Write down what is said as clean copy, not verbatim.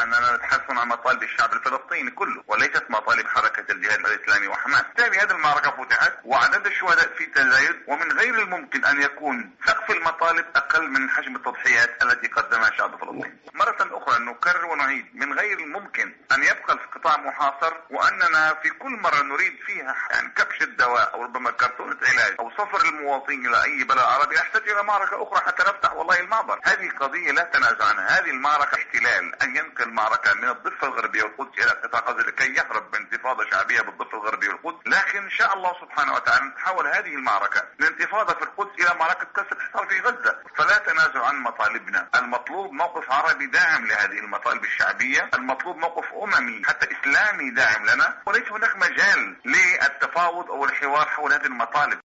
أننا نتحدث عن مطالب الشعب الفلسطيني كله وليست مطالب حركة الجهاد الإسلامي وحماس. بالتالي هذه المعركة فتحت وعدد الشهداء في تزايد، ومن غير الممكن أن يكون سقف المطالب أقل من حجم التضحيات التي قدمها الشعب الفلسطيني. مرة أخرى نكرر ونعيد، من غير الممكن أن يبقى القطاع محاصر وأننا في كل مرة نريد فيها كبش الدواء أو ربما كرتونة علاج أو سفر المواطنين إلى أي بلد عربي نحتاج إلى معركة أخرى حتى نفتح والله المعبر. هذه قضية لا تنازع عنها. هذه المعركة احتلال، أن ينقل المعركة من الضفة الغربية والقدس إلى قطاع غزة لكي يهرب من انتفاضة شعبية بالضفة الغربية والقدس. لكن إن شاء الله سبحانه وتعالى نتحول هذه المعركة من انتفاضة في القدس إلى معركة كسر الحصار في غزة. فلا تنازع عن مطالبنا. المطلوب موقف عربي داعم لهذه المطالب الشعبية، المطلوب موقف أممي حتى إسلامي داعم لنا، وليس هناك مجال للتفاوض أو الحوار حول هذه المطالب.